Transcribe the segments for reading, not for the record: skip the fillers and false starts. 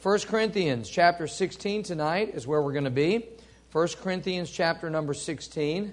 1 Corinthians chapter 16 tonight is where we're going to be. 1 Corinthians chapter number 16.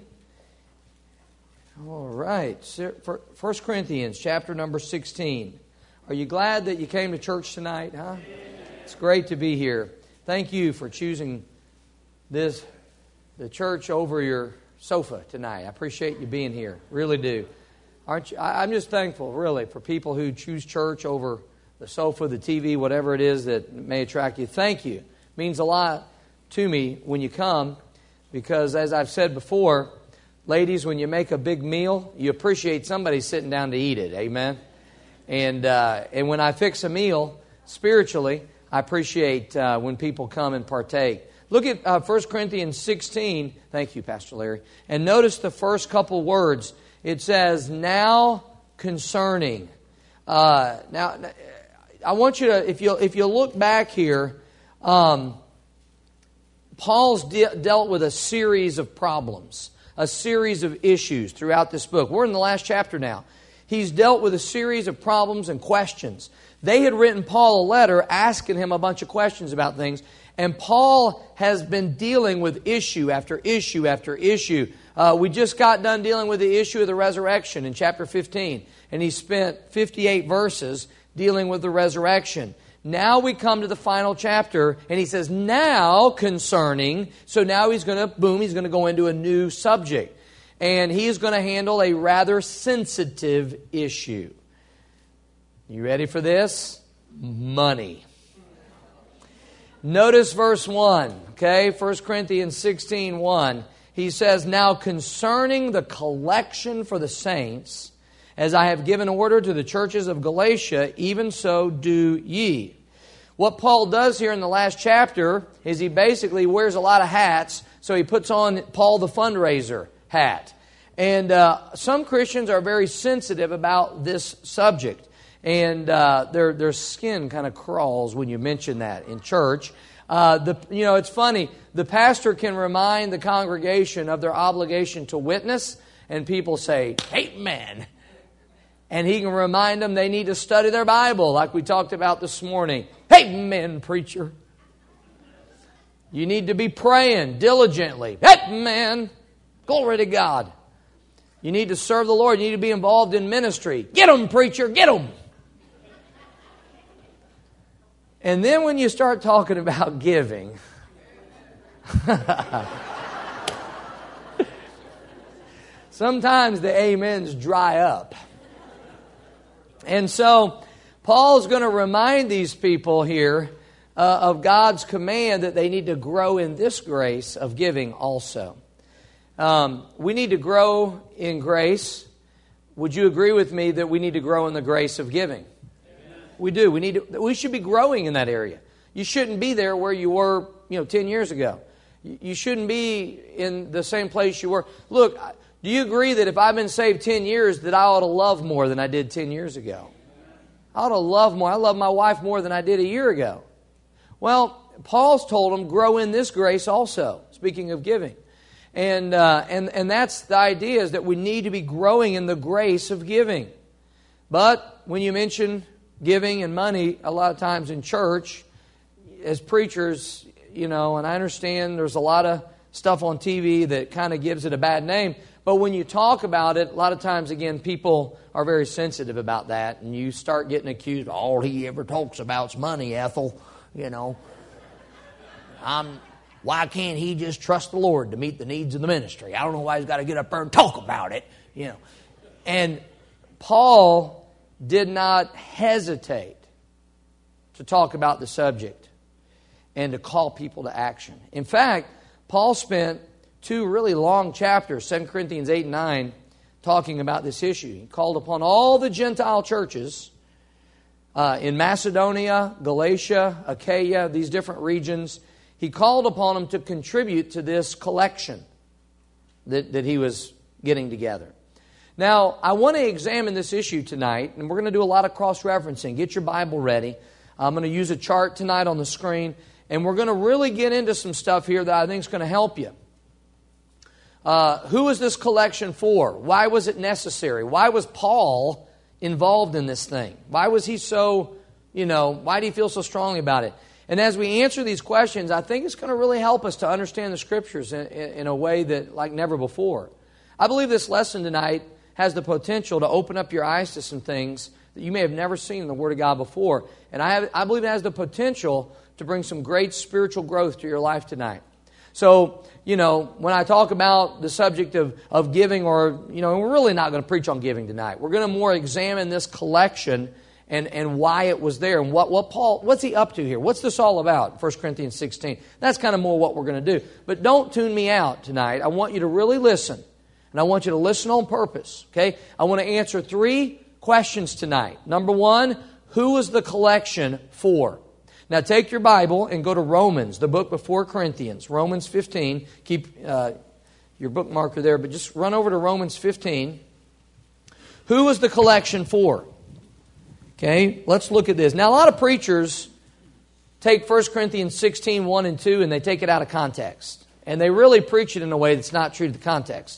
All right. 1 Corinthians chapter number 16. Are you glad that you came to church tonight, huh? It's great to be here. Thank you for choosing the church over your sofa tonight. I appreciate you being here. Really do. Aren't you? I'm just thankful, really, for people who choose church over the sofa, the TV, whatever it is that may attract you. Thank you. It means a lot to me when you come because, as I've said before, ladies, when you make a big meal, you appreciate somebody sitting down to eat it. Amen? And when I fix a meal, spiritually, I appreciate when people come and partake. Look at 1 Corinthians 16. Thank you, Pastor Larry. And notice the first couple words. It says, now concerning. Now, I want you to, if you look back here, Paul's dealt with a series of problems, a series of issues throughout this book. We're in the last chapter now. He's dealt with a series of problems and questions. They had written Paul a letter asking him a bunch of questions about things, and Paul has been dealing with issue after issue after issue. We just got done dealing with the issue of the resurrection in chapter 15, and he spent 58 verses dealing with the resurrection. Now we come to the final chapter, and he says, now concerning, so now he's going to go into a new subject. And he is going to handle a rather sensitive issue. You ready for this? Money. Notice verse 1, okay? 1 Corinthians 16:1. He says, now concerning the collection for the saints, as I have given order to the churches of Galatia, even so do ye. What Paul does here in the last chapter is he basically wears a lot of hats, so he puts on Paul the fundraiser hat. And some Christians are very sensitive about this subject. And their skin kind of crawls when you mention that in church. It's funny. The pastor can remind the congregation of their obligation to witness, and people say, amen. And he can remind them they need to study their Bible, like we talked about this morning. Amen, preacher. You need to be praying diligently. Amen. Glory to God. You need to serve the Lord. You need to be involved in ministry. Get them, preacher, get them. And then when you start talking about giving, sometimes the amens dry up. And so Paul's going to remind these people here of God's command that they need to grow in this grace of giving also. We need to grow in grace. Would you agree with me that we need to grow in the grace of giving? Amen. We do. We should be growing in that area. You shouldn't be there where you were, 10 years ago. You shouldn't be in the same place you were. Look, do you agree that if I've been saved 10 years that I ought to love more than I did 10 years ago? I ought to love more. I love my wife more than I did a year ago. Well, Paul's told them, grow in this grace also, speaking of giving. And that's the idea, is that we need to be growing in the grace of giving. But when you mention giving and money, a lot of times in church, as preachers, and I understand there's a lot of stuff on TV that kind of gives it a bad name. But when you talk about it, a lot of times, again, people are very sensitive about that. And you start getting accused, all he ever talks about is money, Ethel, Why can't he just trust the Lord to meet the needs of the ministry? I don't know why he's got to get up there and talk about it, And Paul did not hesitate to talk about the subject and to call people to action. In fact, Paul spent 2 really long chapters, 2 Corinthians 8 and 9, talking about this issue. He called upon all the Gentile churches in Macedonia, Galatia, Achaia, these different regions. He called upon them to contribute to this collection that he was getting together. Now, I want to examine this issue tonight, and we're going to do a lot of cross-referencing. Get your Bible ready. I'm going to use a chart tonight on the screen, and we're going to really get into some stuff here that I think is going to help you. Who is this collection for? Why was it necessary? Why was Paul involved in this thing? Why was he so, why do you feel so strongly about it? And as we answer these questions, I think it's going to really help us to understand the Scriptures in a way that like never before. I believe this lesson tonight has the potential to open up your eyes to some things that you may have never seen in the Word of God before. And I believe it has the potential to bring some great spiritual growth to your life tonight. So, when I talk about the subject of giving, or, we're really not going to preach on giving tonight. We're going to more examine this collection and why it was there, and what's he up to here? What's this all about? 1 Corinthians 16. That's kind of more what we're going to do. But don't tune me out tonight. I want you to really listen. And I want you to listen on purpose. Okay? I want to answer 3 questions tonight. Number 1, who was the collection for? Now take your Bible and go to Romans, the book before Corinthians, Romans 15. Keep your bookmarker there, but just run over to Romans 15. Who was the collection for? Okay, let's look at this. Now a lot of preachers take 1 Corinthians 16, 1 and 2, and they take it out of context. And they really preach it in a way that's not true to the context.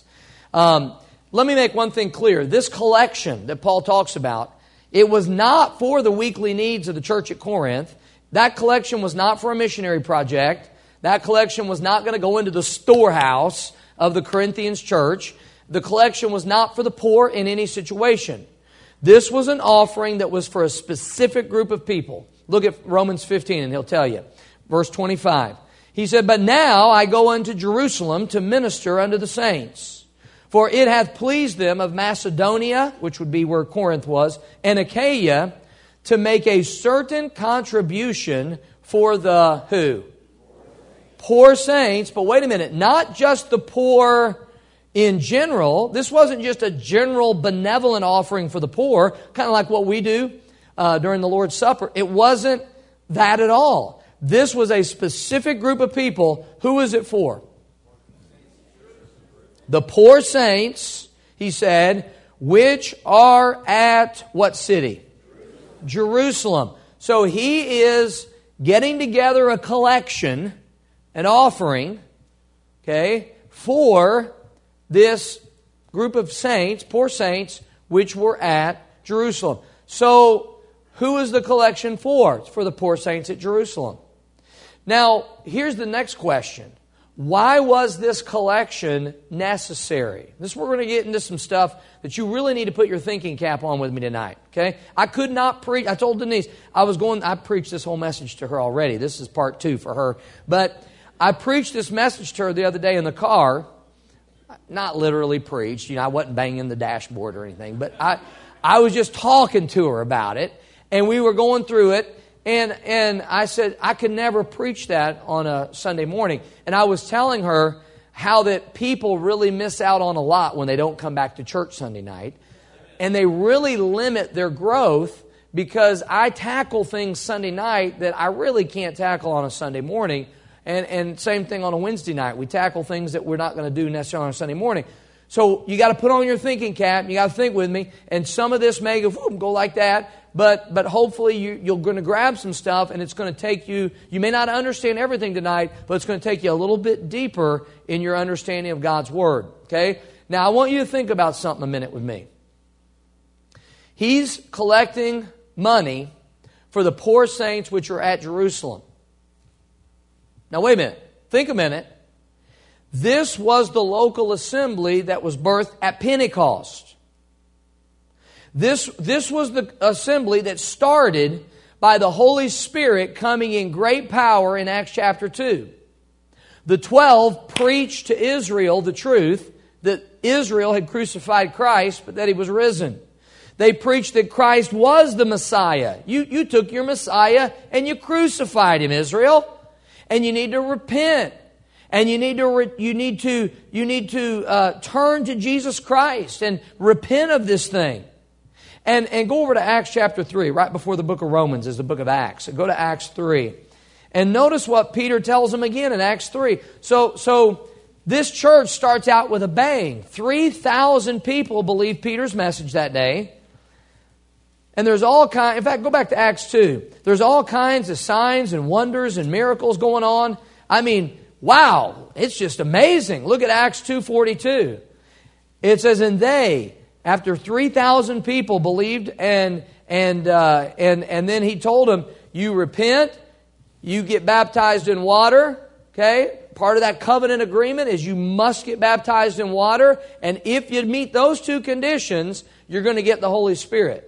Let me make one thing clear. This collection that Paul talks about, it was not for the weekly needs of the church at Corinth. That collection was not for a missionary project. That collection was not going to go into the storehouse of the Corinthians church. The collection was not for the poor in any situation. This was an offering that was for a specific group of people. Look at Romans 15 and he'll tell you. Verse 25. He said, "But now I go unto Jerusalem to minister unto the saints. For it hath pleased them of Macedonia," which would be where Corinth was, "and Achaia, to make a certain contribution for the" who? Poor saints. But wait a minute, not just the poor in general. This wasn't just a general benevolent offering for the poor, kind of like what we do during the Lord's Supper. It wasn't that at all. This was a specific group of people. Who was it for? The poor saints, he said, which are at what city? Jerusalem. So he is getting together a collection, an offering, okay, for this group of saints, poor saints, which were at Jerusalem. So who is the collection for? It's for the poor saints at Jerusalem. Now, here's the next question. Why was this collection necessary? This we're going to get into some stuff that you really need to put your thinking cap on with me tonight. Okay? I could not preach. I told Denise I preached this whole message to her already. This is part 2 for her. But I preached this message to her the other day in the car. Not literally preached. I wasn't banging the dashboard or anything. But I was just talking to her about it. And we were going through it. And I said, I could never preach that on a Sunday morning. And I was telling her how that people really miss out on a lot when they don't come back to church Sunday night. And they really limit their growth because I tackle things Sunday night that I really can't tackle on a Sunday morning. And same thing on a Wednesday night. We tackle things that we're not going to do necessarily on a Sunday morning. So you got to put on your thinking cap. You got to think with me. And some of this may go like that. But hopefully you're going to grab some stuff, and it's going to take you may not understand everything tonight, but it's going to take you a little bit deeper in your understanding of God's Word. Okay? Now I want you to think about something a minute with me. He's collecting money for the poor saints which are at Jerusalem. Now wait a minute. Think a minute. This was the local assembly that was birthed at Pentecost. This was the assembly that started by the Holy Spirit coming in great power in Acts chapter 2. The 12 preached to Israel the truth that Israel had crucified Christ, but that He was risen. They preached that Christ was the Messiah. You took your Messiah and you crucified Him, Israel. And you need to repent. And you need to turn to Jesus Christ and repent of this thing. And go over to Acts chapter 3, right before the book of Romans is the book of Acts. So go to Acts 3. And notice what Peter tells them again in Acts 3. So this church starts out with a bang. 3,000 people believed Peter's message that day. And there's all kinds, in fact, go back to Acts 2. There's all kinds of signs and wonders and miracles going on. I mean, wow, it's just amazing. Look at Acts 2:42. It says, and they, after 3,000 people believed, and then he told them, you repent, You get baptized in water, okay? Part of that covenant agreement is you must get baptized in water. And if you meet those two conditions, you're going to get the Holy Spirit.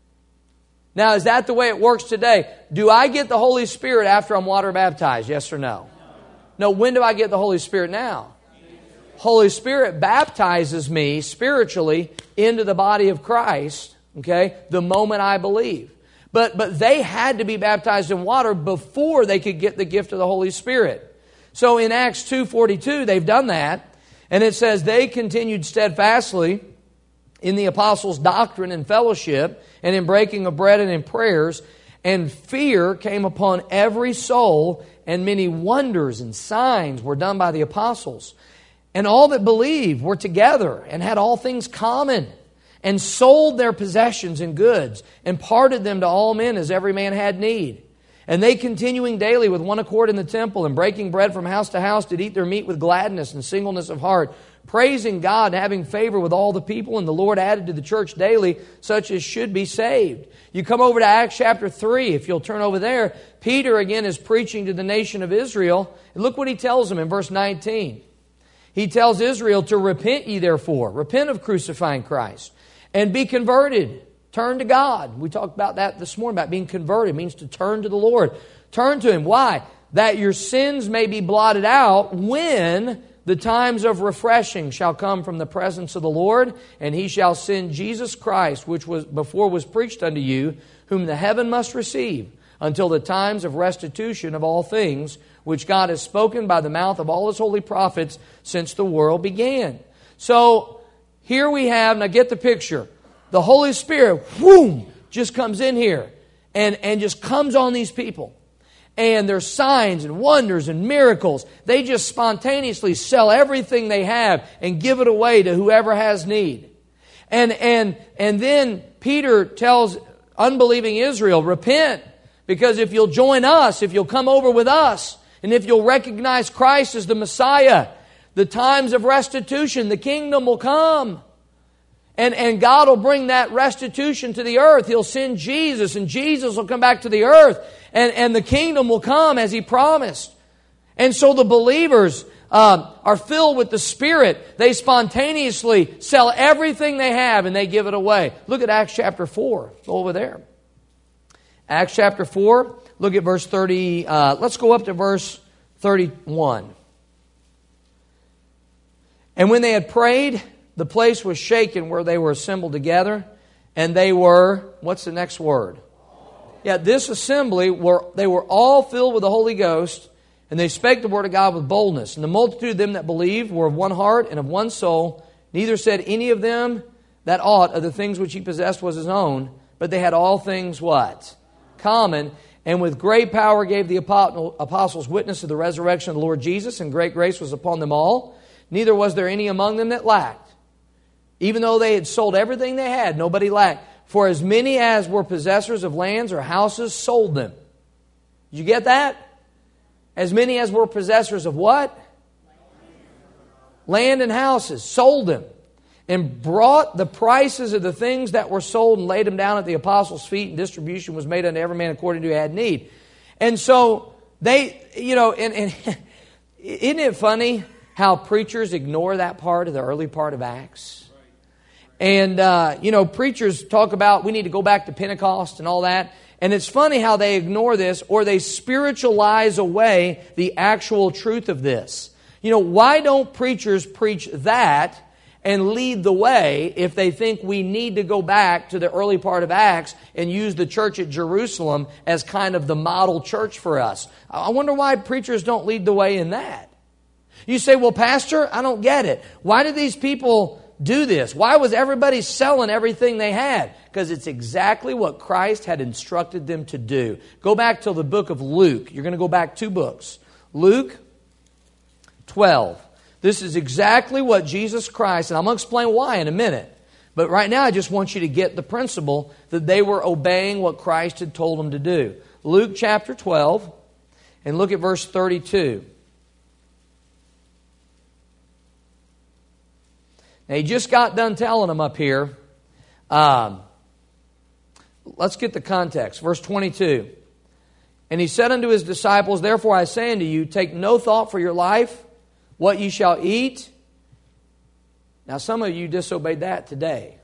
Now, is that the way it works today? Do I get the Holy Spirit after I'm water baptized? Yes or no? No, when do I get the Holy Spirit now? Holy Spirit baptizes me spiritually into the body of Christ, okay, the moment I believe. But they had to be baptized in water before they could get the gift of the Holy Spirit. So in Acts 2:42, they've done that. And it says, they continued steadfastly in the apostles' doctrine and fellowship, and in breaking of bread and in prayers. And fear came upon every soul, and many wonders and signs were done by the apostles. And all that believed were together and had all things common, and sold their possessions and goods, and parted them to all men as every man had need. And they, continuing daily with one accord in the temple, and breaking bread from house to house, did eat their meat with gladness and singleness of heart, praising God and having favor with all the people. And the Lord added to the church daily such as should be saved. You come over to Acts chapter 3, if you'll turn over there. Peter again is preaching to the nation of Israel. And look what he tells them in verse 19. He tells Israel to repent ye therefore. Repent of crucifying Christ. And be converted. Turn to God. We talked about that this morning, about being converted. It means to turn to the Lord. Turn to Him. Why? That your sins may be blotted out when the times of refreshing shall come from the presence of the Lord, and He shall send Jesus Christ, which was before was preached unto you, whom the heaven must receive, until the times of restitution of all things, which God has spoken by the mouth of all His holy prophets since the world began. So, here we have, now get the picture, the Holy Spirit, whoom, just comes in here and just comes on these people. And there's signs and wonders and miracles. They just spontaneously sell everything they have and give it away to whoever has need. And then Peter tells unbelieving Israel, repent, because if you'll join us, if you'll come over with us, and if you'll recognize Christ as the Messiah, the times of restitution, the kingdom will come. And God will bring that restitution to the earth. He'll send Jesus, and Jesus will come back to the earth. And the kingdom will come as He promised. And so the believers are filled with the Spirit. They spontaneously sell everything they have and they give it away. Look at Acts chapter 4. Go over there. Acts chapter 4. Look at verse 30. Let's go up to verse 31. And when they had prayed, the place was shaken where they were assembled together. And they were, what's the next word? Yeah, this assembly, they were all filled with the Holy Ghost, and they spake the word of God with boldness. And the multitude of them that believed were of one heart and of one soul. Neither said any of them that aught of the things which he possessed was his own, but they had all things what? Common. And with great power gave the apostles witness of the resurrection of the Lord Jesus, and great grace was upon them all. Neither was there any among them that lacked. Even though they had sold everything they had, nobody lacked. For as many as were possessors of lands or houses sold them. Did you get that? As many as were possessors of what? Land and houses. Sold them. And brought the prices of the things that were sold and laid them down at the apostles' feet, and distribution was made unto every man according to who had need. And so they, and isn't it funny how preachers ignore that part of the early part of Acts? And, preachers talk about we need to go back to Pentecost and all that. And it's funny how they ignore this, or they spiritualize away the actual truth of this. Why don't preachers preach that and lead the way if they think we need to go back to the early part of Acts and use the church at Jerusalem as kind of the model church for us? I wonder why preachers don't lead the way in that. You say, well, Pastor, I don't get it. Why did these people do this? Why was everybody selling everything they had? Because it's exactly what Christ had instructed them to do. Go back to the book of Luke. You're going to go back 2 books. Luke 12. This is exactly what Jesus Christ, and I'm going to explain why in a minute. But right now I just want you to get the principle that they were obeying what Christ had told them to do. Luke chapter 12, and look at verse 32. Now, he just got done telling them up here. Let's get the context. Verse 22. And he said unto his disciples, Therefore I say unto you, take no thought for your life, what ye shall eat. Now some of you disobeyed that today.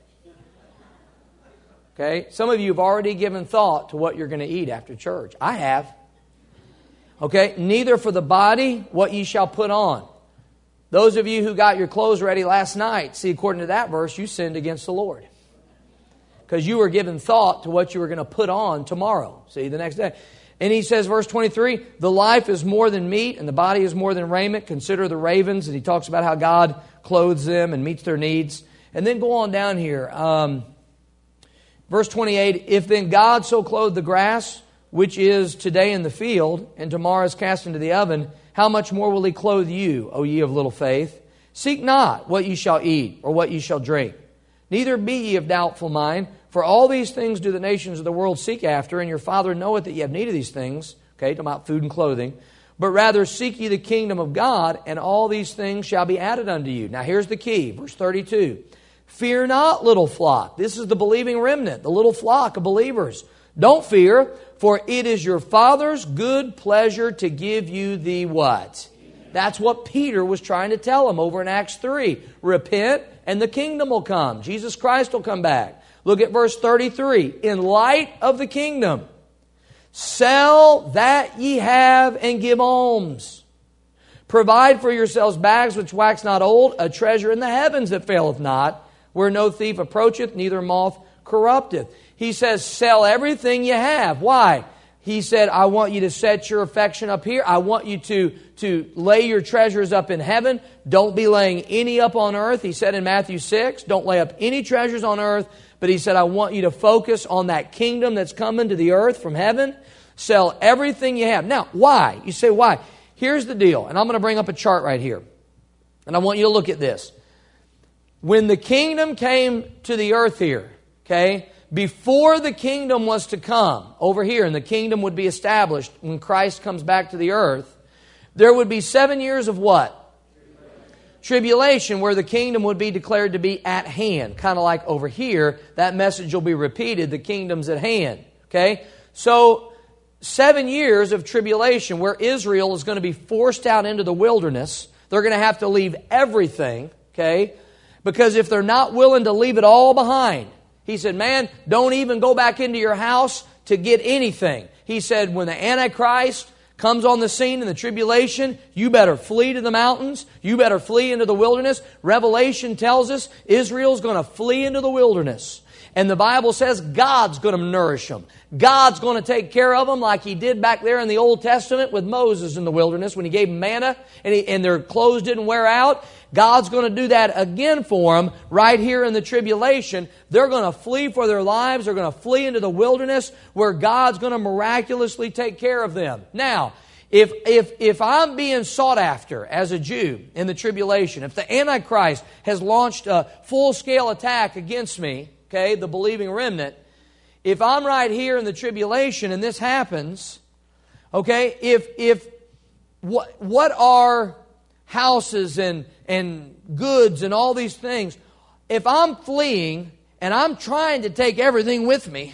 Okay? Some of you have already given thought to what you're going to eat after church. I have. Okay? Neither for the body, what ye shall put on. Those of you who got your clothes ready last night, see, according to that verse, you sinned against the Lord. Because you were given thought to what you were going to put on tomorrow. See, the next day. And he says, verse 23, the life is more than meat, and the body is more than raiment. Consider the ravens. And he talks about how God clothes them and meets their needs. And then go on down here. Verse 28, if then God so clothed the grass, which is today in the field, and tomorrow is cast into the oven, how much more will he clothe you, O ye of little faith? Seek not what ye shall eat, or what ye shall drink. Neither be ye of doubtful mind, for all these things do the nations of the world seek after, and your Father knoweth that ye have need of these things. Okay, talking about food and clothing. But rather seek ye the kingdom of God, and all these things shall be added unto you. Now here's the key, verse 32. Fear not, little flock. This is the believing remnant, the little flock of believers. Don't fear, for it is your Father's good pleasure to give you the what? That's what Peter was trying to tell them over in Acts 3. Repent and the kingdom will come. Jesus Christ will come back. Look at verse 33. In light of the kingdom, sell that ye have and give alms. Provide for yourselves bags which wax not old, a treasure in the heavens that faileth not, where no thief approacheth, neither moth corrupteth. He says, sell everything you have. Why? He said, I want you to set your affection up here. I want you to lay your treasures up in heaven. Don't be laying any up on earth. He said in Matthew 6, don't lay up any treasures on earth. But he said, I want you to focus on that kingdom that's coming to the earth from heaven. Sell everything you have. Now, why? You say, why? Here's the deal. And I'm going to bring up a chart right here. And I want you to look at this. When the kingdom came to the earth here, okay, before the kingdom was to come over here, and the kingdom would be established when Christ comes back to the earth, there would be 7 years of what? Tribulation, where the kingdom would be declared to be at hand. Kind of like over here, that message will be repeated, the kingdom's at hand. Okay? So, 7 years of tribulation where Israel is going to be forced out into the wilderness. They're going to have to leave everything, okay? Because if they're not willing to leave it all behind, he said, man, don't even go back into your house to get anything. He said, when the Antichrist comes on the scene in the tribulation, you better flee to the mountains. You better flee into the wilderness. Revelation tells us Israel's going to flee into the wilderness. And the Bible says God's going to nourish them. God's going to take care of them like He did back there in the Old Testament with Moses in the wilderness when He gave them manna and their clothes didn't wear out. God's going to do that again for them right here in the tribulation. They're going to flee for their lives. They're going to flee into the wilderness where God's going to miraculously take care of them. Now, if I'm being sought after as a Jew in the tribulation, if the Antichrist has launched a full-scale attack against me, okay, the believing remnant, if I'm right here in the tribulation and this happens, okay, if what are houses and goods and all these things, if I'm fleeing and I'm trying to take everything with me,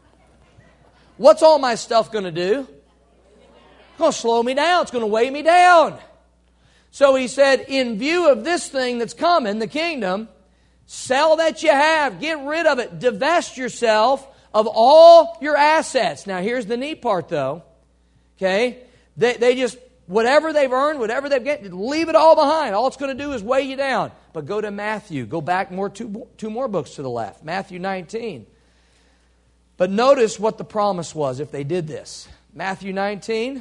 what's all my stuff going to do? It's going to slow me down. It's going to weigh me down. So he said, in view of this thing that's coming, the kingdom, sell that you have. Get rid of it. Divest yourself of all your assets. Now, here's the neat part, though. Okay? They just, whatever they've earned, whatever they've got, leave it all behind. All it's going to do is weigh you down. But go to Matthew. Go back two more books to the left. Matthew 19. But notice what the promise was if they did this. Matthew 19,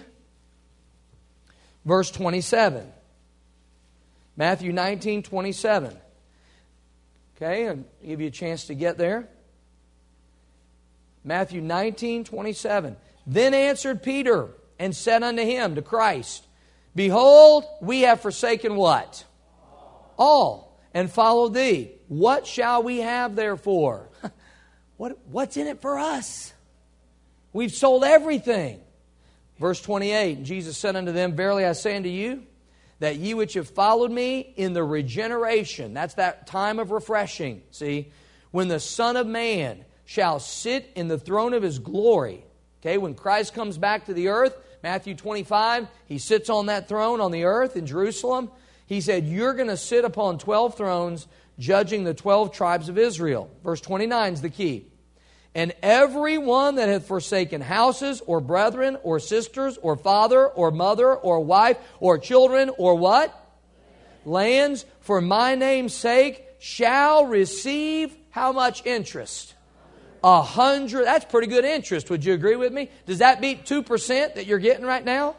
verse 27. Matthew 19, 27. Okay, I'll give you a chance to get there. Matthew 19, 27. Then answered Peter and said unto him, to Christ, Behold, we have forsaken what? All, and followed thee. What shall we have therefore? What's in it for us? We've sold everything. Verse 28, and Jesus said unto them, Verily I say unto you, that ye which have followed me in the regeneration, that's that time of refreshing, see, when the Son of Man shall sit in the throne of His glory, Okay, when Christ comes back to the earth, Matthew 25, He sits on that throne on the earth in Jerusalem. He said, you're going to sit upon 12 thrones judging the 12 tribes of Israel. Verse 29 is the key. And every one that hath forsaken houses, or brethren, or sisters, or father, or mother, or wife, or children, or what? Lands, for my name's sake, shall receive how much interest? 100. That's pretty good interest. Would you agree with me? Does that beat 2% that you're getting right now?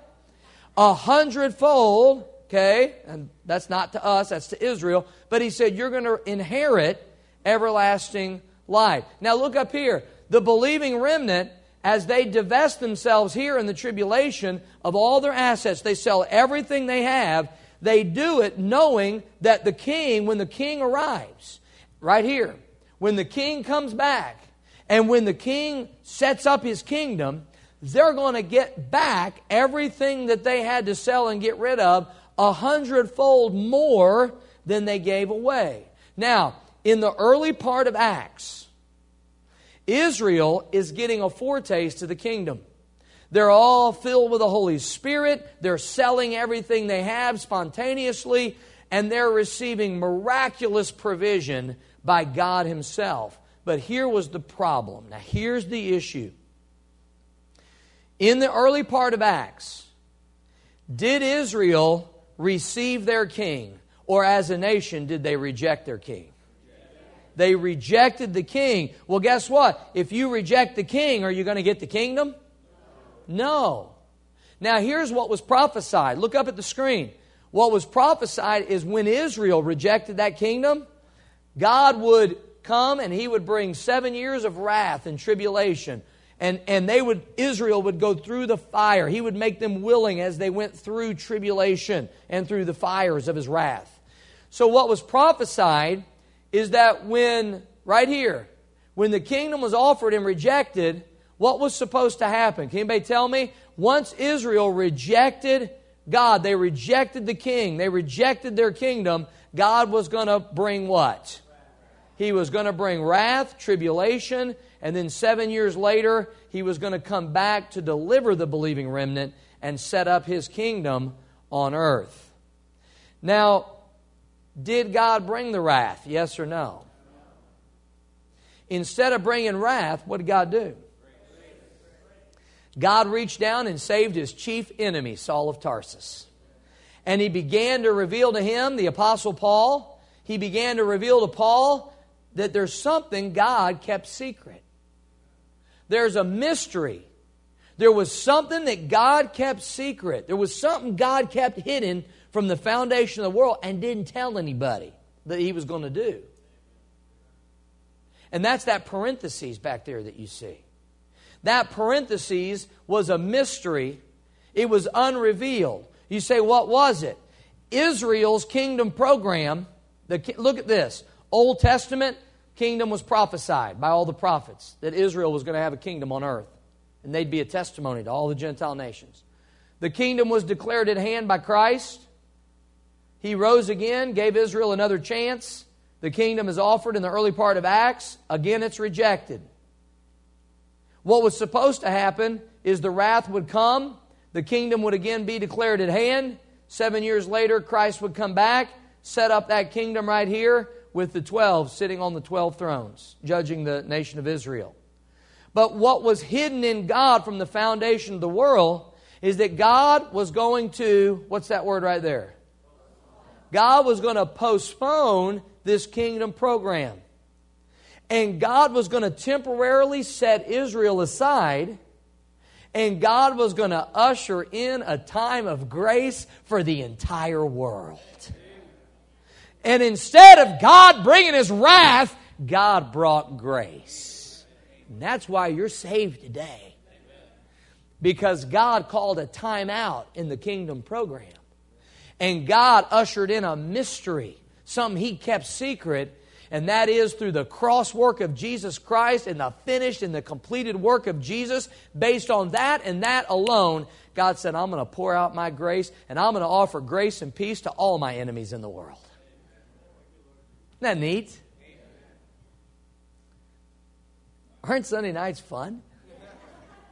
100-fold. Okay, and that's not to us, that's to Israel. But He said, you're going to inherit everlasting life. Now look up here. The believing remnant, as they divest themselves here in the tribulation of all their assets, they sell everything they have, they do it knowing that the king, when the king arrives, right here, when the king comes back, and when the king sets up his kingdom, they're going to get back everything that they had to sell and get rid of 100-fold more than they gave away. Now, in the early part of Acts, Israel is getting a foretaste of the kingdom. They're all filled with the Holy Spirit. They're selling everything they have spontaneously, and they're receiving miraculous provision by God Himself. But here was the problem. Now, here's the issue. In the early part of Acts, did Israel receive their king? Or as a nation, did they reject their king? They rejected the king. Well, guess what? If you reject the king, are you going to get the kingdom? No. Now, here's what was prophesied. Look up at the screen. What was prophesied is when Israel rejected that kingdom, God would come and He would bring 7 years of wrath and tribulation. And Israel would go through the fire. He would make them willing as they went through tribulation and through the fires of His wrath. So what was prophesied is that right here, when the kingdom was offered and rejected, what was supposed to happen? Can anybody tell me? Once Israel rejected God, they rejected the king, they rejected their kingdom, God was going to bring what? He was going to bring wrath, tribulation, and then 7 years later, He was going to come back to deliver the believing remnant and set up His kingdom on earth. Now, did God bring the wrath? Yes or no? Instead of bringing wrath, what did God do? God reached down and saved His chief enemy, Saul of Tarsus. And He began to reveal to him, the Apostle Paul, He began to reveal to Paul that there's something God kept secret. There's a mystery. There was something that God kept secret. There was something God kept hidden from the foundation of the world and didn't tell anybody that He was going to do. And that's that parenthesis back there that you see. That parenthesis was a mystery. It was unrevealed. You say, what was it? Israel's kingdom program. Look at this. Old Testament kingdom was prophesied by all the prophets that Israel was going to have a kingdom on earth. And they'd be a testimony to all the Gentile nations. The kingdom was declared at hand by Christ. He rose again, gave Israel another chance. The kingdom is offered in the early part of Acts. Again, it's rejected. What was supposed to happen is the wrath would come. The kingdom would again be declared at hand. 7 years later, Christ would come back, set up that kingdom right here with the 12 sitting on the 12 thrones, judging the nation of Israel. But what was hidden in God from the foundation of the world is that God was going to, what's that word right there? God was going to postpone this kingdom program. And God was going to temporarily set Israel aside, and God was going to usher in a time of grace for the entire world. And instead of God bringing His wrath, God brought grace. And that's why you're saved today. Because God called a time out in the kingdom program. And God ushered in a mystery, something He kept secret, and that is through the cross work of Jesus Christ and the finished and the completed work of Jesus. Based on that and that alone, God said, I'm going to pour out my grace, and I'm going to offer grace and peace to all my enemies in the world. Isn't that neat? Aren't Sunday nights fun?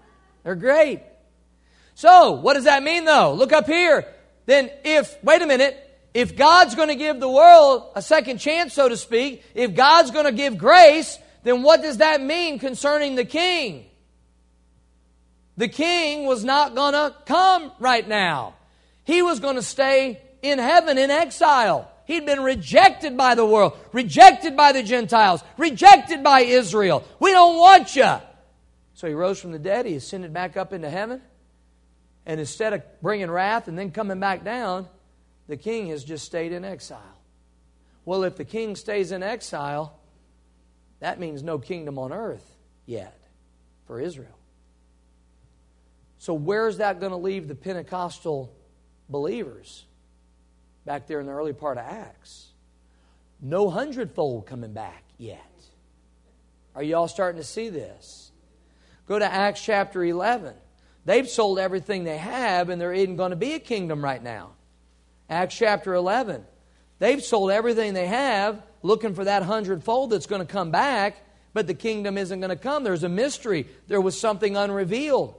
They're great. So, what does that mean though? Look up here. Then wait a minute, if God's going to give the world a second chance, so to speak, if God's going to give grace, then what does that mean concerning the king? The king was not going to come right now. He was going to stay in heaven in exile. He'd been rejected by the world, rejected by the Gentiles, rejected by Israel. We don't want you. So he rose from the dead. He ascended back up into heaven. And instead of bringing wrath and then coming back down, the king has just stayed in exile. Well, if the king stays in exile, that means no kingdom on earth yet for Israel. So where's that going to leave the Pentecostal believers back there in the early part of Acts? No hundredfold coming back yet. Are you all starting to see this? Go to Acts chapter 11. They've sold everything they have, and there isn't going to be a kingdom right now. Acts chapter 11. They've sold everything they have, looking for that hundredfold that's going to come back, but the kingdom isn't going to come. There's a mystery. There was something unrevealed.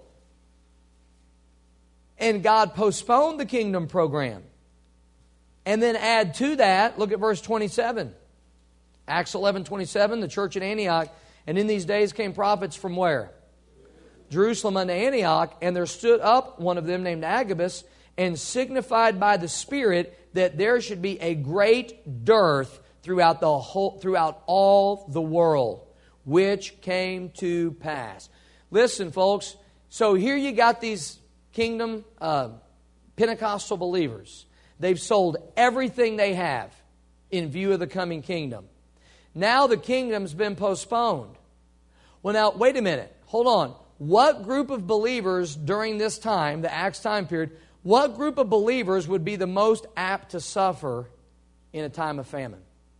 And God postponed the kingdom program. And then add to that, look at verse 27. Acts 11:27, the church at Antioch. And in these days came prophets from where? Jerusalem unto Antioch. And there stood up one of them named Agabus, and signified by the Spirit that there should be a great dearth throughout all the world, which came to pass. Listen, folks. So here you got these kingdom Pentecostal believers. They've sold everything they have in view of the coming kingdom. Now the kingdom's been postponed. Well, now, wait a minute. Hold on. What group of believers during this time, the Acts time period, what group of believers would be the most apt to suffer in a time of famine?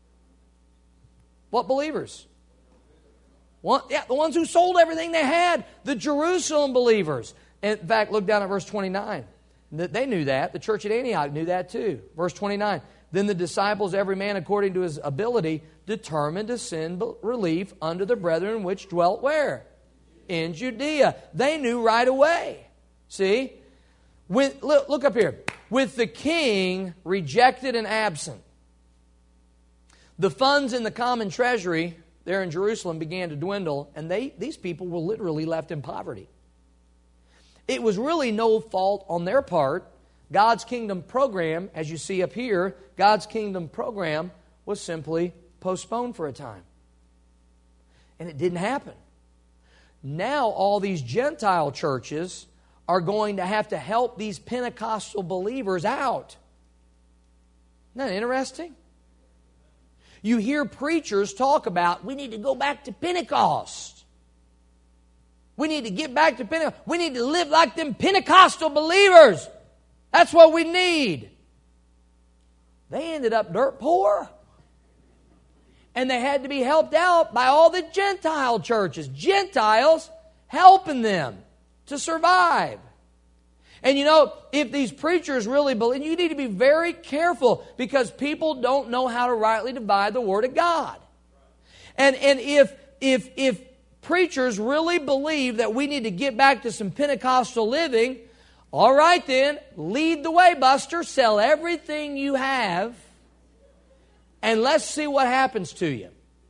What believers? The ones who sold everything they had. The Jerusalem believers. In fact, look down at verse 29. They knew that. The church at Antioch knew that too. Verse 29. Then the disciples, every man according to his ability, determined to send relief unto the brethren which dwelt where? In Judea. They knew right away. See? Look up here. With the king rejected and absent, the funds in the common treasury there in Jerusalem began to dwindle, and these people were literally left in poverty. It was really no fault on their part. God's kingdom program, as you see up here, God's kingdom program was simply postponed for a time. And it didn't happen. Now all these Gentile churches are going to have to help these Pentecostal believers out. Isn't that interesting? You hear preachers talk about, we need to go back to Pentecost. We need to get back to Pentecost. We need to live like them Pentecostal believers. That's what we need. They ended up dirt poor. And they had to be helped out by all the Gentile churches. Gentiles helping them to survive. And you know, if these preachers really believe, you need to be very careful because people don't know how to rightly divide the Word of God. And if preachers really believe that we need to get back to some Pentecostal living, all right then, lead the way, Buster. Sell everything you have and let's see what happens to you.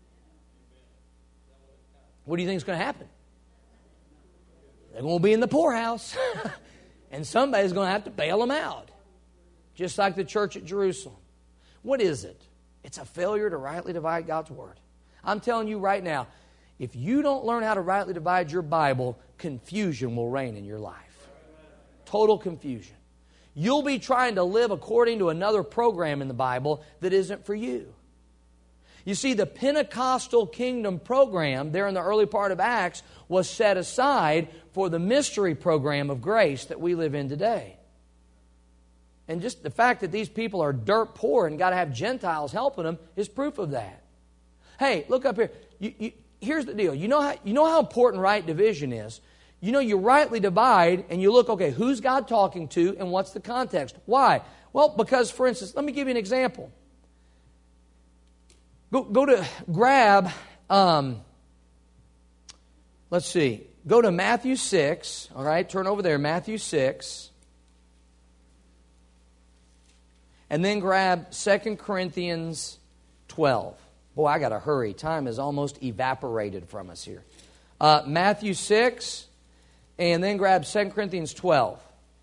What do you think is going to happen? They're going to be in the poorhouse. And somebody's going to have to bail them out. Just like the church at Jerusalem. What is it? It's a failure to rightly divide God's Word. I'm telling you right now, if you don't learn how to rightly divide your Bible, confusion will reign in your life. Total confusion. You'll be trying to live according to another program in the Bible that isn't for you. You see, the Pentecostal kingdom program there in the early part of Acts was set aside for the mystery program of grace that we live in today. And just the fact that these people are dirt poor and got to have Gentiles helping them is proof of that. Hey, look up here. Here's the deal. You know how important right division is. You know, you rightly divide and you look, okay, who's God talking to and what's the context? Why? Well, because, for instance, let me give you an example. Go to grab, let's see. go to Matthew 6, all right? Turn over there, Matthew 6. And then grab 2 Corinthians 12. Boy, I got to hurry. Time has almost evaporated from us here. Matthew 6, and then grab 2 Corinthians 12.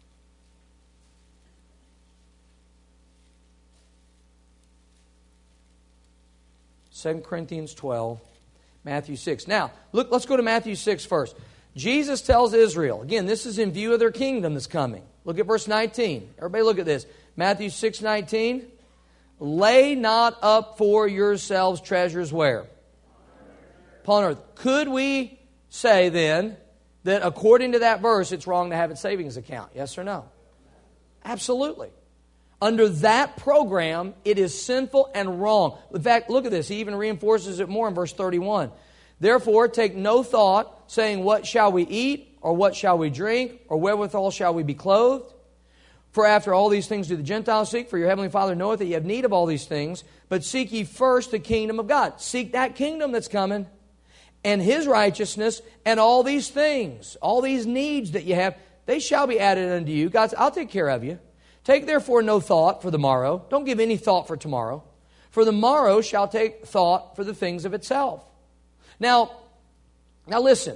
Second Corinthians 12, Matthew 6. Now, look, let's go to Matthew 6 first. Jesus tells Israel, again, this is in view of their kingdom that's coming. Look at verse 19. Everybody look at this. Matthew 6:19. Lay not up for yourselves treasures where? Upon earth. Could we say then that according to that verse it's wrong to have a savings account? Yes or no? Absolutely. Under that program, it is sinful and wrong. In fact, look at this. He even reinforces it more in verse 31. Therefore, take no thought, saying, what shall we eat, or what shall we drink, or wherewithal shall we be clothed? For after all these things do the Gentiles seek, for your heavenly Father knoweth that ye have need of all these things. But seek ye first the kingdom of God. Seek that kingdom that's coming, and His righteousness, and all these things, all these needs that you have, they shall be added unto you. God said, I'll take care of you. Take therefore no thought for the morrow. Don't give any thought for tomorrow. For the morrow shall take thought for the things of itself. Now listen.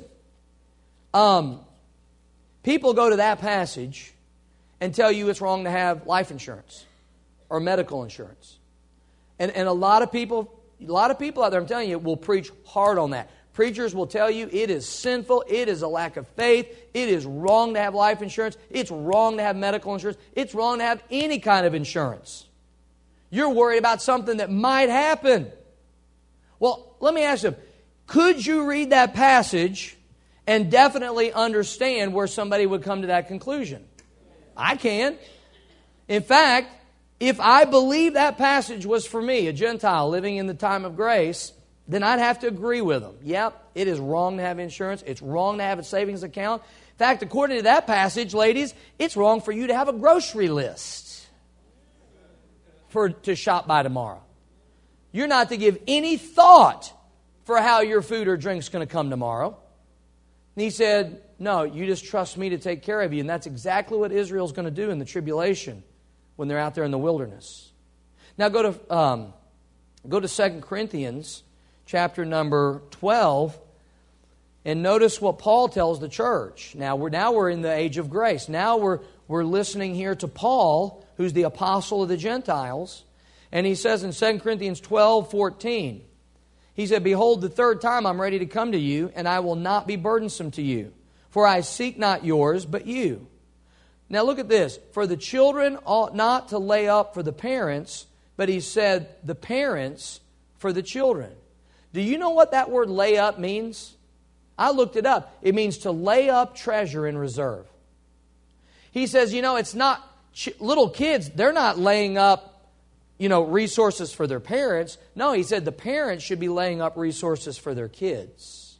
People go to that passage and tell you it's wrong to have life insurance or medical insurance. And a lot of people out there, I'm telling you, will preach hard on that. Preachers will tell you it is sinful, it is a lack of faith, it is wrong to have life insurance, it's wrong to have medical insurance, it's wrong to have any kind of insurance. You're worried about something that might happen. Well, let me ask you, could you read that passage and definitely understand where somebody would come to that conclusion? I can. In fact, if I believe that passage was for me, a Gentile living in the time of grace, then I'd have to agree with them. Yep, it is wrong to have insurance. It's wrong to have a savings account. In fact, according to that passage, ladies, it's wrong for you to have a grocery list to shop by tomorrow. You're not to give any thought for how your food or drink's going to come tomorrow. And he said, no, you just trust me to take care of you. And that's exactly what Israel's going to do in the tribulation when they're out there in the wilderness. Now go to 2 Corinthians chapter number 12, and notice what Paul tells the church. Now we're in the age of grace. Now we're listening here to Paul, who's the apostle of the Gentiles, and he says in 2 Corinthians 12:14, he said, behold, the third time I'm ready to come to you, and I will not be burdensome to you, for I seek not yours, but you. Now look at this. For the children ought not to lay up for the parents, but he said the parents for the children. Do you know what that word lay up means? I looked it up. It means to lay up treasure in reserve. He says, it's not little kids, they're not laying up, resources for their parents. No, he said the parents should be laying up resources for their kids.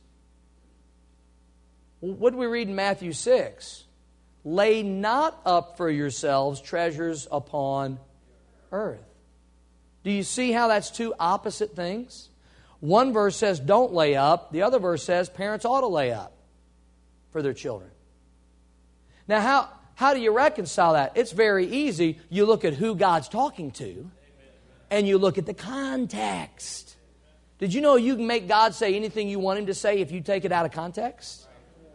What do we read in Matthew 6? Lay not up for yourselves treasures upon earth. Do you see how that's two opposite things? One verse says don't lay up. The other verse says parents ought to lay up for their children. Now, how do you reconcile that? It's very easy. You look at who God's talking to, and you look at the context. Did you know you can make God say anything you want Him to say if you take it out of context?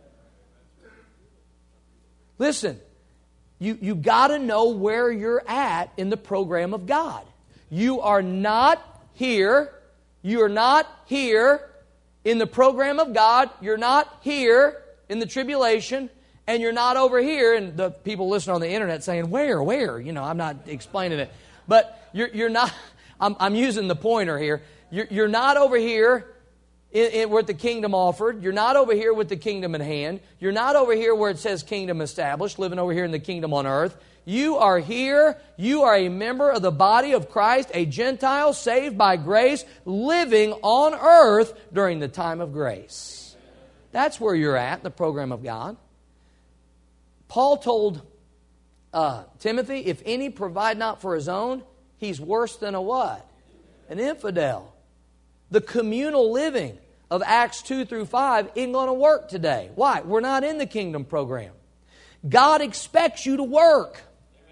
Listen, you got to know where you're at in the program of God. You are not here. You are not here in the program of God. You're not here in the tribulation. And you're not over here. And the people listening on the internet saying, where? I'm not explaining it. But you're not, I'm using the pointer here. You're not over here with the kingdom offered. You're not over here with the kingdom in hand. You're not over here where it says kingdom established, living over here in the kingdom on earth. You are here. You are a member of the body of Christ, a Gentile saved by grace, living on earth during the time of grace. That's where you're at in the program of God. Paul told Timothy, if any provide not for his own, he's worse than a what? An infidel. The communal living of Acts 2 through 5 isn't going to work today. Why? We're not in the kingdom program. God expects you to work.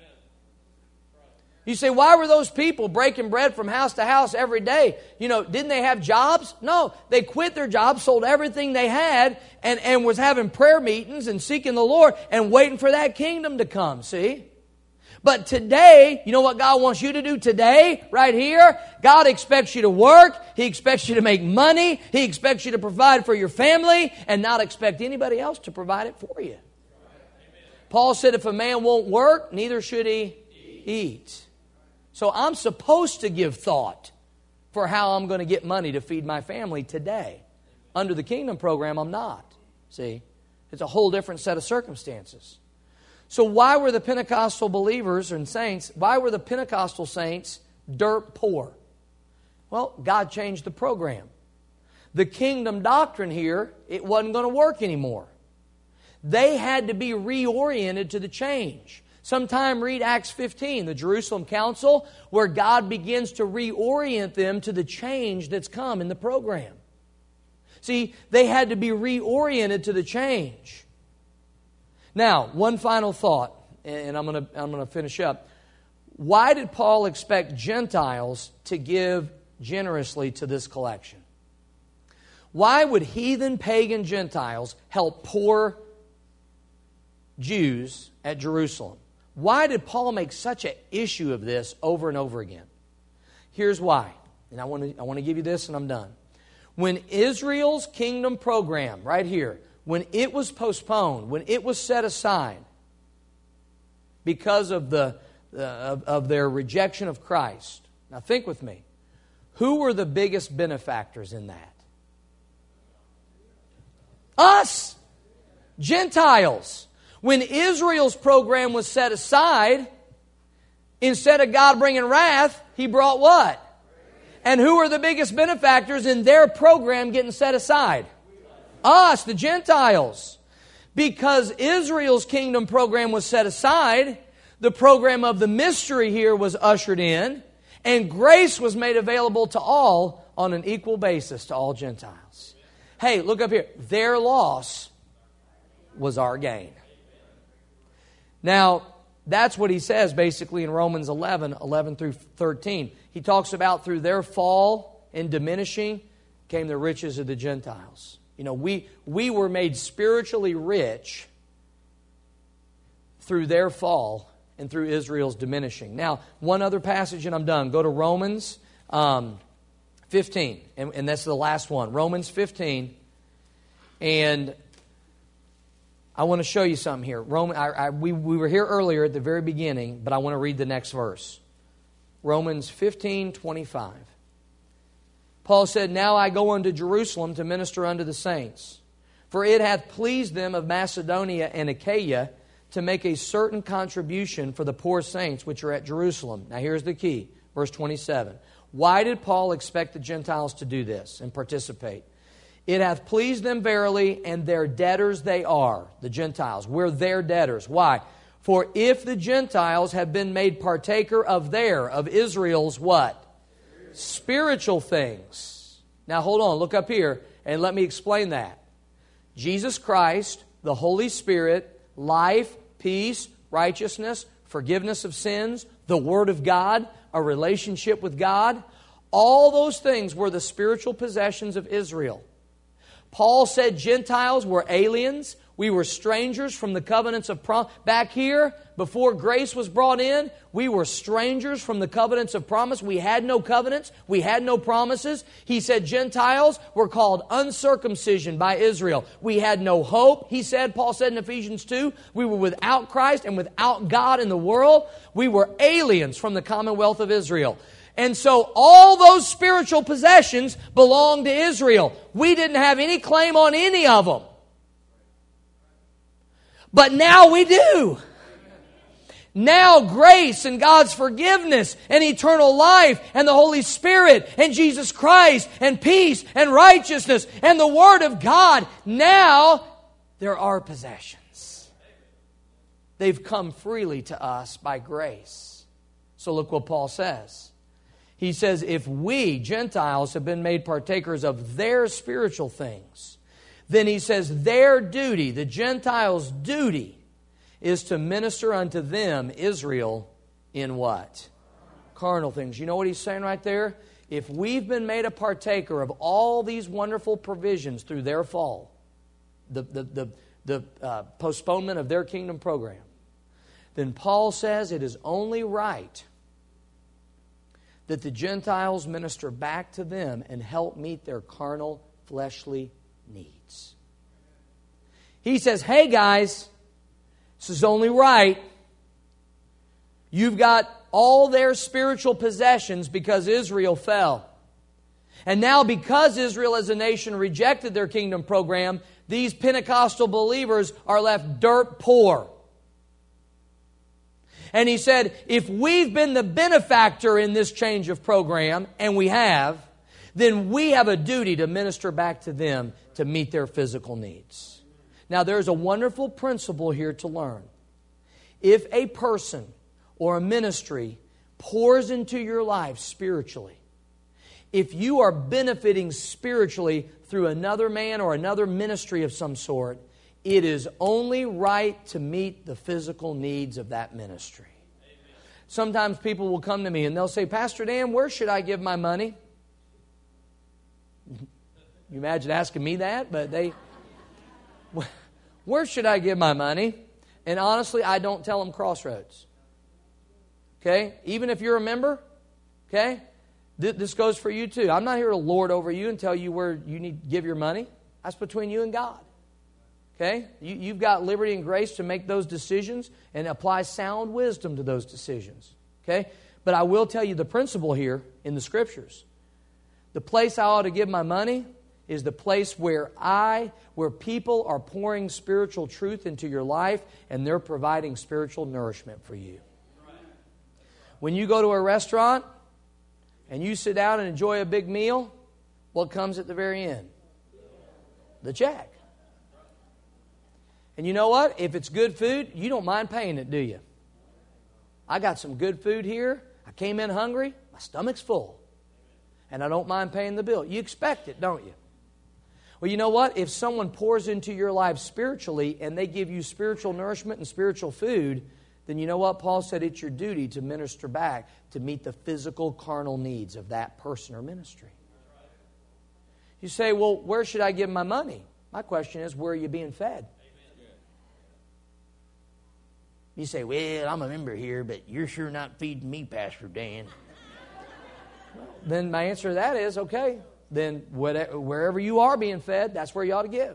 You say, why were those people breaking bread from house to house every day? Didn't they have jobs? No, they quit their jobs, sold everything they had, and was having prayer meetings and seeking the Lord and waiting for that kingdom to come, see? But today, you know what God wants you to do today, right here? God expects you to work. He expects you to make money. He expects you to provide for your family and not expect anybody else to provide it for you. Paul said if a man won't work, neither should he eat. So I'm supposed to give thought for how I'm going to get money to feed my family today. Under the kingdom program, I'm not. See? It's a whole different set of circumstances. So why were the Pentecostal believers and saints, why were the Pentecostal saints dirt poor? Well, God changed the program. The kingdom doctrine here, it wasn't going to work anymore. They had to be reoriented to the change. Sometime read Acts 15, the Jerusalem Council, where God begins to reorient them to the change that's come in the program. See, they had to be reoriented to the change. Now, one final thought, and I'm going to finish up. Why did Paul expect Gentiles to give generously to this collection? Why would heathen pagan Gentiles help poor Jews at Jerusalem? Why did Paul make such an issue of this over and over again? Here's why. And I want to give you this and I'm done. When Israel's kingdom program, right here, when it was postponed, when it was set aside because of of their rejection of Christ. Now think with me. Who were the biggest benefactors in that? Us! Gentiles. When Israel's program was set aside, instead of God bringing wrath, He brought what? And who are the biggest benefactors in their program getting set aside? Us, the Gentiles. Because Israel's kingdom program was set aside, the program of the mystery here was ushered in, and grace was made available to all on an equal basis to all Gentiles. Hey, look up here. Their loss was our gain. Now, that's what he says basically in Romans 11 through 13. He talks about through their fall and diminishing came the riches of the Gentiles. We were made spiritually rich through their fall and through Israel's diminishing. Now, one other passage and I'm done. Go to Romans 15, and that's the last one. Romans 15, and I want to show you something here. We were here earlier at the very beginning, but I want to read the next verse. Romans 15:25. Paul said, "Now I go unto Jerusalem to minister unto the saints. For it hath pleased them of Macedonia and Achaia to make a certain contribution for the poor saints which are at Jerusalem." Now here's the key. Verse 27. Why did Paul expect the Gentiles to do this and participate? It hath pleased them verily, and their debtors they are. The Gentiles. We're their debtors. Why? For if the Gentiles have been made partaker of Israel's what? Spiritual things. Now hold on, look up here, and let me explain that. Jesus Christ, the Holy Spirit, life, peace, righteousness, forgiveness of sins, the Word of God, a relationship with God, all those things were the spiritual possessions of Israel. Paul said Gentiles were aliens. We were strangers from the covenants of promise. Back here, before grace was brought in, we were strangers from the covenants of promise. We had no covenants. We had no promises. He said Gentiles were called uncircumcision by Israel. We had no hope. Paul said in Ephesians 2, we were without Christ and without God in the world. We were aliens from the commonwealth of Israel. And so all those spiritual possessions belonged to Israel. We didn't have any claim on any of them. But now we do. Now grace and God's forgiveness and eternal life and the Holy Spirit and Jesus Christ and peace and righteousness and the Word of God, now they're our possessions. They've come freely to us by grace. So look what Paul says. He says, if we, Gentiles, have been made partakers of their spiritual things, then he says their duty, the Gentiles' duty, is to minister unto them, Israel, in what? Carnal things. You know what he's saying right there? If we've been made a partaker of all these wonderful provisions through their fall, the postponement of their kingdom program, then Paul says it is only right that the Gentiles minister back to them and help meet their carnal, fleshly needs. He says, hey guys, this is only right. You've got all their spiritual possessions because Israel fell. And now because Israel as a nation rejected their kingdom program, these Pentecostal believers are left dirt poor. And he said, if we've been the benefactor in this change of program, and we have, then we have a duty to minister back to them to meet their physical needs. Now there's a wonderful principle here to learn. If a person or a ministry pours into your life spiritually, if you are benefiting spiritually through another man or another ministry of some sort, it is only right to meet the physical needs of that ministry. Amen. Sometimes people will come to me and they'll say, Pastor Dan, where should I give my money? You imagine asking me that? But where should I give my money? And honestly, I don't tell them Crossroads. Okay? Even if you're a member, okay? This goes for you too. I'm not here to lord over you and tell you where you need to give your money. That's between you and God. Okay? You've got liberty and grace to make those decisions and apply sound wisdom to those decisions. Okay? But I will tell you the principle here in the Scriptures. The place I ought to give my money is the place where people are pouring spiritual truth into your life and they're providing spiritual nourishment for you. When you go to a restaurant and you sit down and enjoy a big meal, what comes at the very end? The check. And you know what? If it's good food, you don't mind paying it, do you? I got some good food here. I came in hungry. My stomach's full. And I don't mind paying the bill. You expect it, don't you? Well, you know what? If someone pours into your life spiritually and they give you spiritual nourishment and spiritual food, then you know what? Paul said it's your duty to minister back to meet the physical, carnal needs of that person or ministry. You say, well, where should I give my money? My question is, where are you being fed? You say, well, I'm a member here, but you're sure not feeding me, Pastor Dan. Well, then my answer to that is, okay, then wherever you are being fed, that's where you ought to give.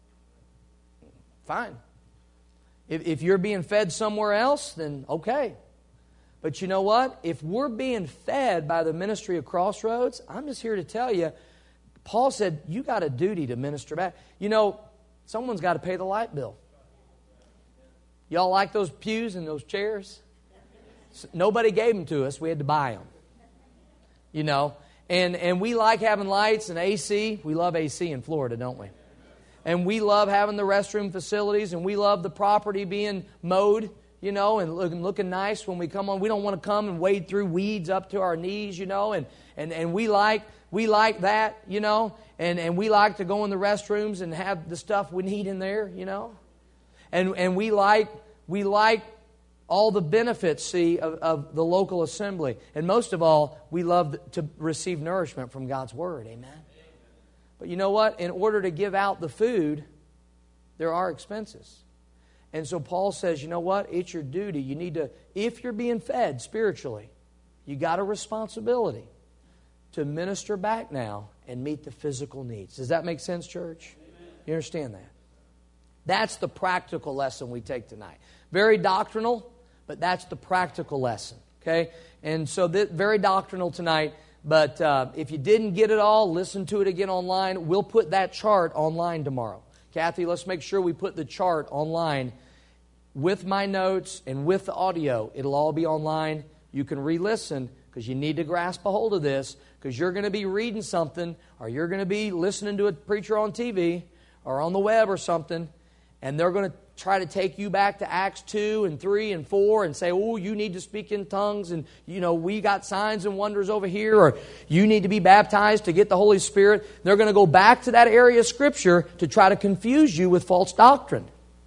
Fine. If you're being fed somewhere else, then okay. But you know what? If we're being fed by the ministry of Crossroads, I'm just here to tell you, Paul said, you got a duty to minister back. You know, someone's got to pay the light bill. Y'all like those pews and those chairs? Nobody gave them to us. We had to buy them. You know, and we like having lights and AC. We love AC in Florida, don't we? And we love having the restroom facilities, and we love the property being mowed, you know, and looking nice when we come on. We don't want to come and wade through weeds up to our knees, you know, and we like that, you know, and we like to go in the restrooms and have the stuff we need in there, you know. And we like all the benefits, see, of the local assembly. And most of all, we love to receive nourishment from God's Word. Amen. But you know what? In order to give out the food, there are expenses. And so Paul says, you know what? It's your duty. You need to, if you're being fed spiritually, you got a responsibility to minister back now and meet the physical needs. Does that make sense, church? Amen. You understand that? That's the practical lesson we take tonight. Very doctrinal, but that's the practical lesson. Okay? And so very doctrinal tonight. But if you didn't get it all, listen to it again online. We'll put that chart online tomorrow. Kathy, let's make sure we put the chart online with my notes and with the audio. It'll all be online. You can re-listen because you need to grasp a hold of this because you're going to be reading something or you're going to be listening to a preacher on TV or on the web or something, and they're going to try to take you back to Acts 2 and 3 and 4 and say, oh, you need to speak in tongues and, we got signs and wonders over here, or you need to be baptized to get the Holy Spirit. They're going to go back to that area of Scripture to try to confuse you with false doctrine.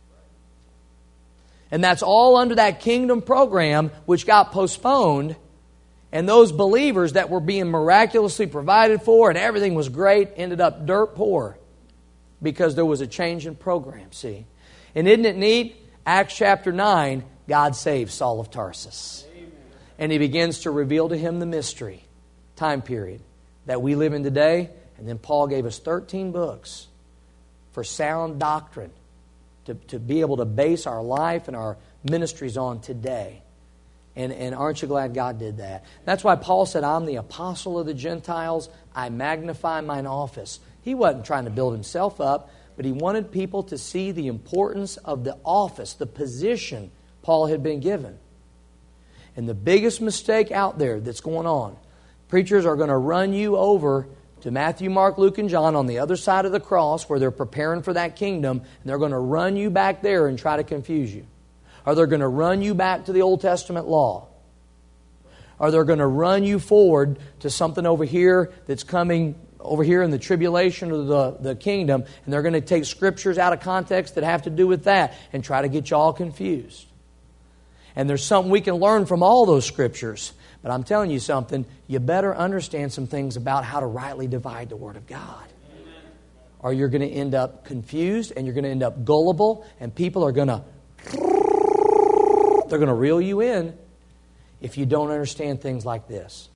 And that's all under that kingdom program which got postponed. And those believers that were being miraculously provided for and everything was great ended up dirt poor because there was a change in program, see. And isn't it neat? Acts chapter 9, God saves Saul of Tarsus. Amen. And He begins to reveal to him the mystery, time period, that we live in today. And then Paul gave us 13 books for sound doctrine to be able to base our life and our ministries on today. And aren't you glad God did that? That's why Paul said, I'm the apostle of the Gentiles. I magnify mine office. He wasn't trying to build himself up, but he wanted people to see the importance of the office, the position Paul had been given. And the biggest mistake out there that's going on, preachers are going to run you over to Matthew, Mark, Luke, and John on the other side of the cross where they're preparing for that kingdom, and they're going to run you back there and try to confuse you. Or they're going to run you back to the Old Testament law. Or they're going to run you forward to something over here that's coming over here in the tribulation of the kingdom, and they're going to take scriptures out of context that have to do with that and try to get you all confused. And there's something we can learn from all those scriptures. But I'm telling you something, you better understand some things about how to rightly divide the Word of God. Or you're going to end up confused, and you're going to end up gullible, and people are going to... They're going to reel you in if you don't understand things like this.